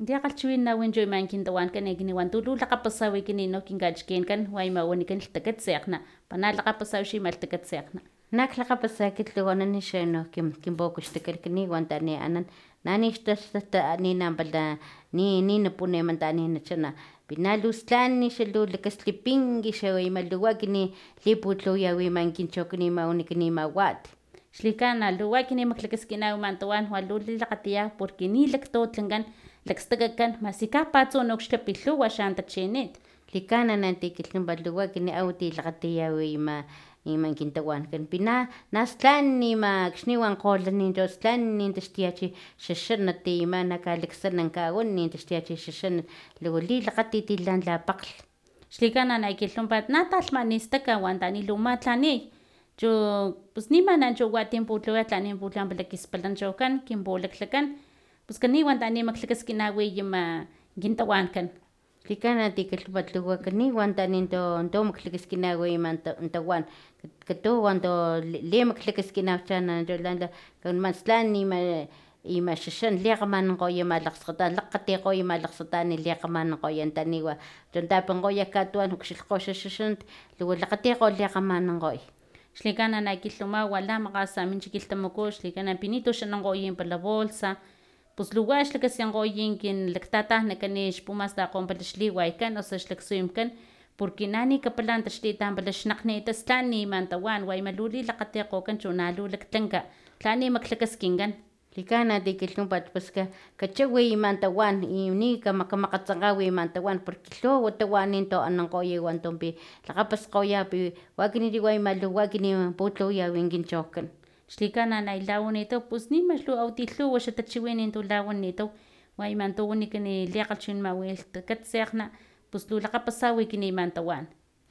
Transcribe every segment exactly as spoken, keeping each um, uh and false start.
Diaqalchiwin nawincho imankin tawan kan ekiniwan tulu laqapasawi kini no kinkachkin kan waymawani kan ltakatsiaqna pana laqapasawi xi maltakatsiaqna nak laqapasakit tluwanani xeno kim kinpukuxtakal kiniwan tani anan nani xtaxta nina pala ni nina puneman tani nachana pinalustlan xa lu lakaslipinki xa wayma kini lipulhuyawiman kincho kinimawani kinimawat xlikana luwa kini maklakaskinawiman tawan wa lu lilakgatiya porque ni laktotlankan lakstakakan maski kapatsu xlapilhuwa xan tachinit likana nanti kilhnumpa luwa kini awati lakgatiyawi ima kintawankan pina nastan nima akxniwankgolh stan taxtuyacha xaxanat ima nakalaksanankawan taxtuyacha xaxanat luwa lilakgatit lan lapakglh xlikana na kilhumpat na talhmanistaka wantani lu matlaniy chu pus nimana wa tin putlawaya tlani pulha kispalanchokan kin pulaklhakan pus kaniwan tani maklakaskinawiyama kintawankan xlikana ti kilhumpat luwa kaniwan tani to to maklakaskinawiman tawan katuwan to limaklakaskinaw man stan nima ima xaxan likgamanankgoya malakgskgatan lakgkgatikgoya malakgskgatan likgamanankgoya taniwa chon tapankgoya katuwan ukxilhkgo xa xaxanat luwa lakgatikgo likgamanankgoy xlikana na kilhumawa wa lamakgasa mincha kilhtamaku xlikana pinito xa nankgoy pala bolsa pus luwa xlakasinkgoy kin laktatajnakan xpumastakgo pala xliwaykan osu xlaksuyumkan porque nani kapala taxtita pala xnakgnitas tlan niman tawan wayma lu lilakgatikgokan chu na lu laktlanka tlani maklakaskinkan likana ti kilhumpat pus kachawi ima tawan i ni kamakgatsankgawi tawan porque lhuwa tawanin to anankgoy wantompi lakgapaskgoya wakini liwayma luwa kini putlawayawin kinchojkan xlikana nayla wanitaw pus nima awati lhuwa xa tachiwin tu la wanitaw wayma tu wanikan liakgalhchiwinanmawi lhtakatsiakgna pus lu lakgapasawi kiniman tawan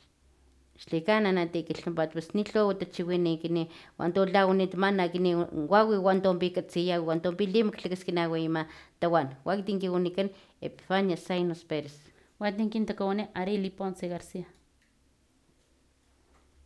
xlikana nanti kilhumpat pus ni lhuwa tachiwin kini wantu la wanitmana kini wawi wantompi katsiya wantompi limaklakaskinawi ima tawan wakg tin kiwanikan Epifania Zainos Perez watin kin takawani Arely Ponce Garcia.